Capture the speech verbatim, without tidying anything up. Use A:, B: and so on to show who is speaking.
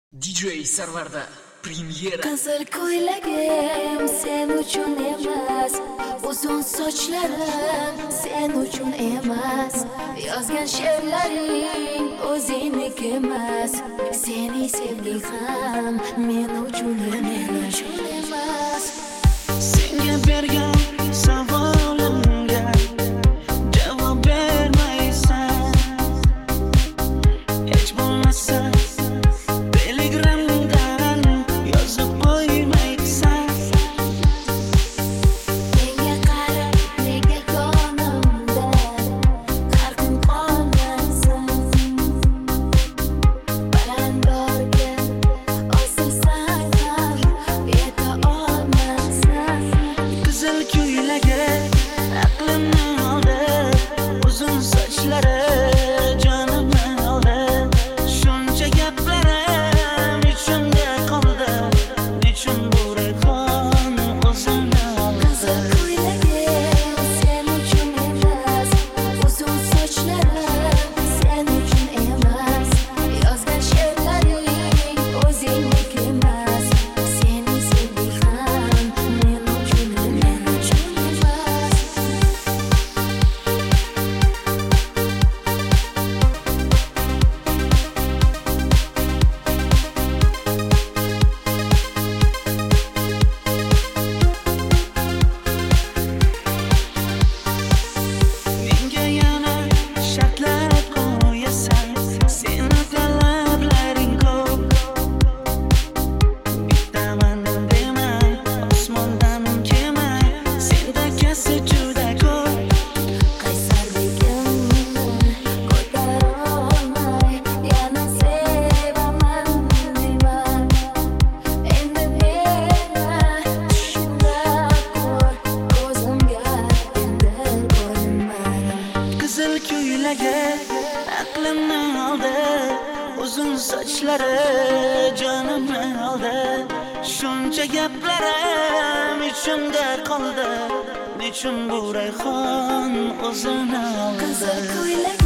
A: D J Sarvarda Premiera.
B: Qizil ko'ylagim sen uchun emas, uzun sochlarim sen uchun emas, yozgan she'rlaring o'zingniki emas, seni sevdik ham men uchun men uchun emas.
C: Senga bergan savolimga javob bermaysan, hech bo'lmasa telegramdan yozib qo'ymaysan.
B: Menga qarab nega ko'nglimda har kun qolmaysan, balandorga osilsang ham yeta olmaysan.
C: Qizil ko'ylagi aqlimni oldi, uzun sochlari jonimni oldi. Shuncha gaplarim ichimda qoldi, nechun bu rayhon o'zini
B: Qizil
C: oldi.
B: ko'ylagim sen uchun emas, uzun sochlarim sen uchun emas, yozgan she'rlaring o'zingniki emas, seni sevdik ham men uchun men uchun emas.
C: Menga yana shartlar qo'yasan, seni talablaring ko'p. Bittaman dema, osmondan kema, senda kasi juda ko'p.
B: Qaysarligim ko'tarolmay yana sevaman deyman. Endi meni tushimda ko'r, ko'zimga endi ko'rinmay.
C: Qizil ko'ylagi aqlimni oldi, uzun sochlari jonimni oldi. Shuncha gaplarim ichimda qoldi, nechun bu rayhon o'zini oldi.
B: Qizil ko'ylak